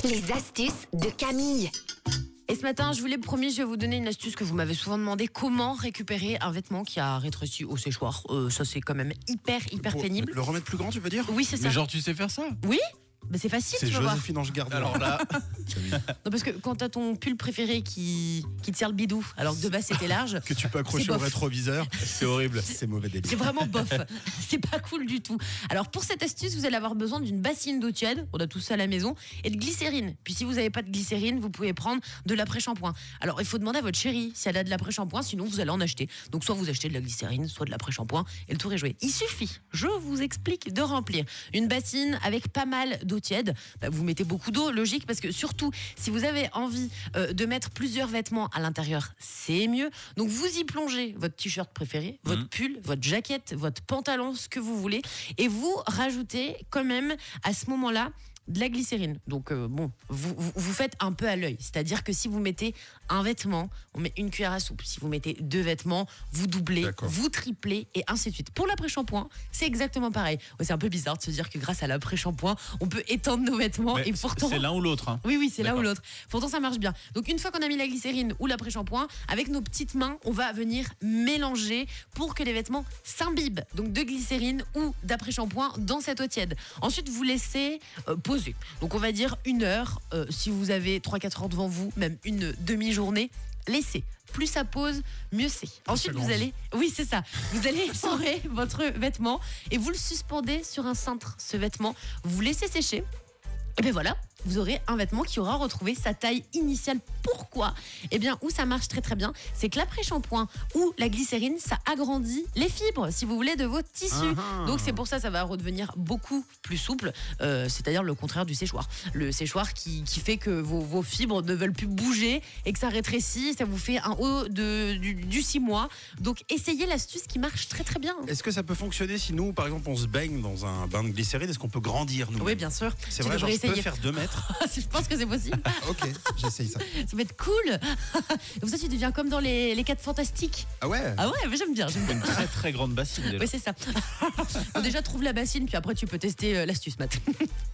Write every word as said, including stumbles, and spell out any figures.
Les astuces de Camille. Et ce matin, je vous l'ai promis, je vais vous donner une astuce que vous m'avez souvent demandé. Comment récupérer un vêtement qui a rétréci au séchoir. euh, Ça, c'est quand même hyper, hyper Pour pénible. Le remettre plus grand, tu veux dire? Oui, c'est ça. Mais genre, tu sais faire ça? Oui, bah, c'est facile, C'est tu vas voir. Joséphine Ange Gardien. Alors là, Non, parce que quand t'as ton pull préféré qui, qui te tire le bidou, alors que de base c'était large, que tu peux accrocher C'est au bof. rétroviseur. c'est horrible. C'est mauvais délire. c'est vraiment bof. C'est pas cool du tout. Alors pour cette astuce, vous allez avoir besoin d'une bassine d'eau tiède, on a tout ça à la maison, et de glycérine. Puis si vous n'avez pas de glycérine, vous pouvez prendre de l'après-shampoing. Alors il faut demander à votre chérie si elle a de l'après-shampoing, sinon vous allez en acheter. Donc soit vous achetez de la glycérine, soit de l'après-shampoing, et le tour est joué. Il suffit, je vous explique, de remplir une bassine avec pas mal d'eau tiède. Bah, vous mettez beaucoup d'eau, logique, parce que surtout si vous avez envie euh, de mettre plusieurs vêtements à l'intérieur, c'est mieux. Donc vous y plongez votre t-shirt préféré, votre Mmh. pull, votre jaquette, votre pantalon, ce que vous voulez, et vous rajoutez quand même à ce moment-là de la glycérine. Donc euh, bon, vous, vous, vous faites un peu à l'œil. C'est-à-dire que si vous mettez un vêtement, on met une cuillère à soupe. Si vous mettez deux vêtements, vous doublez, D'accord. vous triplez et ainsi de suite. Pour l'après-shampoing, c'est exactement pareil. Ouais, c'est un peu bizarre de se dire que grâce à l'après-shampoing, on peut étendre nos vêtements Mais et pourtant... c'est l'un ou l'autre. Hein. Oui, oui, c'est l'un ou D'accord. l'autre. Pourtant, ça marche bien. Donc, une fois qu'on a mis la glycérine ou l'après-shampoing, avec nos petites mains, on va venir mélanger pour que les vêtements s'imbibent donc de glycérine ou d'après-shampoing dans cette eau tiède. Ensuite, vous laissez euh, poser. Donc, on va dire une heure. Euh, si vous avez trois à quatre heures devant vous, même une demi-journée, laissez. Plus ça pose, mieux c'est. Ensuite, vous grandit. allez, oui, c'est ça. Vous allez essorer votre vêtement et vous le suspendez sur un cintre. Ce vêtement, vous laissez sécher. Et bien voilà, vous aurez un vêtement qui aura retrouvé sa taille initiale. Pourquoi ? Eh bien, où ça marche très très bien, c'est que l'après-shampoing ou la glycérine, ça agrandit les fibres, si vous voulez, de vos tissus. Ah. Donc c'est pour ça que ça va redevenir beaucoup plus souple, euh, c'est-à-dire le contraire du séchoir. Le séchoir qui, qui fait que vos, vos fibres ne veulent plus bouger et que ça rétrécit, ça vous fait un haut de, du, du six mois. Donc essayez l'astuce qui marche très très bien. Est-ce que ça peut fonctionner si nous, par exemple, on se baigne dans un bain de glycérine? Est-ce qu'on peut grandir nous? Oui, bien sûr. C'est Tu vrai, genre, devrais je peux essayer. faire deux mètres. Je pense que c'est possible. Ok, j'essaye ça. Ça va être cool. Comme ça, tu deviens comme dans les, les quatre fantastiques. Ah ouais? Ah ouais, mais j'aime bien, j'aime bien. Une très très grande bassine déjà. Oui, c'est ça. Bon, déjà, trouve la bassine, puis après, tu peux tester euh, l'astuce, Matt.